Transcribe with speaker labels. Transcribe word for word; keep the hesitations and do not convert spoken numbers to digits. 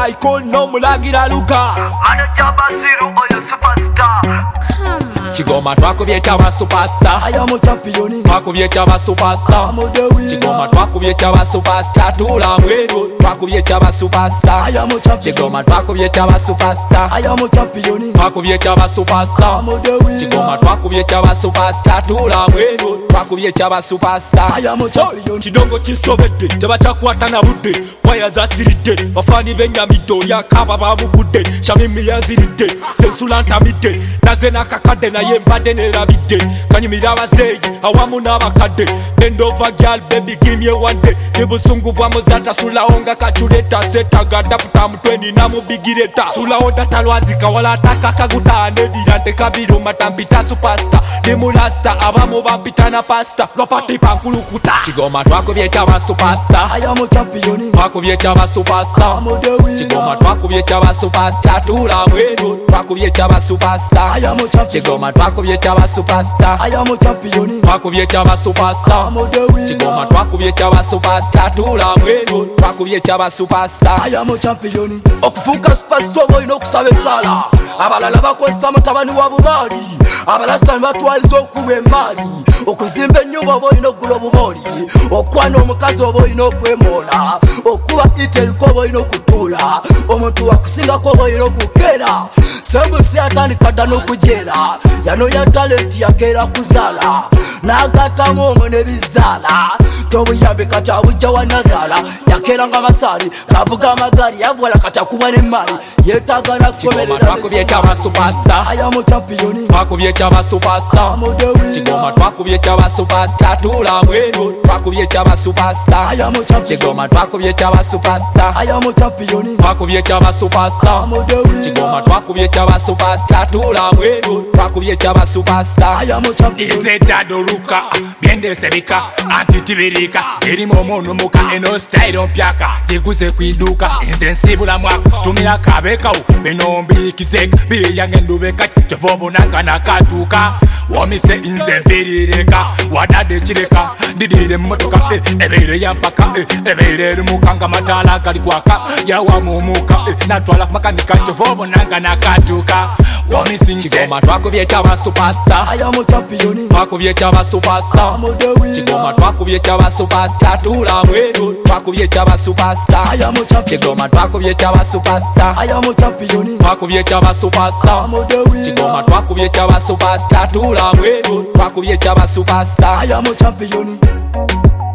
Speaker 1: Michael no mulagira luka
Speaker 2: Manager Basiru oyo superstar.
Speaker 1: Chigoma twakubye chaba superstar.
Speaker 3: I am a champion.
Speaker 1: Twakubye chaba superstar.
Speaker 3: I'm the winner.
Speaker 1: Chigoma twakubye chaba superstar. Tula mwendo twakubye chaba superstar.
Speaker 3: I am a champion.
Speaker 1: Chigoma twakubye chaba superstar.
Speaker 3: I am a champion.
Speaker 1: Twakubye chaba superstar.
Speaker 3: I'm the winner.
Speaker 1: Chigoma twakubye chaba superstar. Tula mwendo twakubye chaba superstar.
Speaker 3: I am a champion.
Speaker 1: Kidongo kisobedde tebachakwata na budde waya zasiridde bafani benyamidde yakaba babukudde shamimi yaziridde sensula ntamidde naze nakakadde naye mbadde nerabidde kanyumira abazeeyi awamu n'abakadde nendova gyal baby gimye wadde nebusungu bwamuzata sulawo nga kacureta setagada puta mutweni namubigireta sulawo tatalwazika wala takakaguta nedira ntekabiruma tampita superstar nemulasta abamu bampita na pasta lwapati pankulukuta Chigoma twakubye chaba superstar.
Speaker 3: I am a champion.
Speaker 1: Twakubye chaba superstar.
Speaker 3: I'm the winner.
Speaker 1: Chigoma twakubye chaba superstar. Tula mwendo twakubye chaba superstar.
Speaker 3: I am a champion.
Speaker 1: Chigoma twakubye chaba superstar.
Speaker 3: I am a champion.
Speaker 1: Twakubye chaba superstar.
Speaker 3: I'm the winner.
Speaker 1: Chigoma twakubye chaba superstar. Tula mwendo twakubye chaba superstar.
Speaker 3: I am a champion.
Speaker 1: Okufuuka superstar boyina okusaba essaala abalala bakozesa mutabani wa bubaali abalasani batwaliza okuba emaali okuzimba ennyumba oba olina okugula obubooli okwana omukazi oba olina okwemoola okuba iteriko oba olina okutuula omuntu wakusingako oba olina okukeera sembusi yatandika dda n'okujeera yanoya talenti yakeera kuzaala n'agattamu omwo n'ebizaala tobuyambi kati abujja wa nazaala yakeera nga masaali kavuga amagaali yavuwala kati akuba n'emaali yeetagana kukomerera twakubye chaba superstar.
Speaker 3: I am a champion.
Speaker 1: Twakubye chaba superstar.
Speaker 3: I'm the winner.
Speaker 1: Chigoma twakubye chaba superstar. Tula mwendo twakubye chaba superstar.
Speaker 3: I am a champion.
Speaker 1: Chigoma twakubye chaba superstar.
Speaker 3: I am a champion.
Speaker 1: Twakubye chaba superstar.
Speaker 3: I'm the winner.
Speaker 1: Chigoma twakubye chaba superstar. Tula mwendo twakubye chaba superstar.
Speaker 3: I am a champion.
Speaker 4: Ize dadoruka byende sebika antitibirika erimo omuntu muka eno style mpyaka jiguze kwiduka insensibula mwako tumira kabekawo benombi kizek biyange ndubeka chevobo nanga nakatuka womise inze mfirireka wadade chireka didire motoka eh, ebere yampaka eh, ebere mukanga matala kali kwaka yawa mumuka eh, natwala makanika chevobo nanga nakatuka womise inze
Speaker 1: Chigoma twakubye chaba superstar.
Speaker 3: I am a champion.
Speaker 1: Twakubye chaba superstar.
Speaker 3: I'm the winner.
Speaker 1: Chigoma twakubye chaba superstar. Tula mwendo twakubye chaba superstar.
Speaker 3: I am a champion.
Speaker 1: Chigoma twakubye chaba superstar.
Speaker 3: I am a champion.
Speaker 1: Twakubye chaba superstar.
Speaker 3: I'm the winner.
Speaker 1: Chigoma twakubye chaba superstar. Tula mwendo twakubye chaba superstar.
Speaker 3: I am a champion.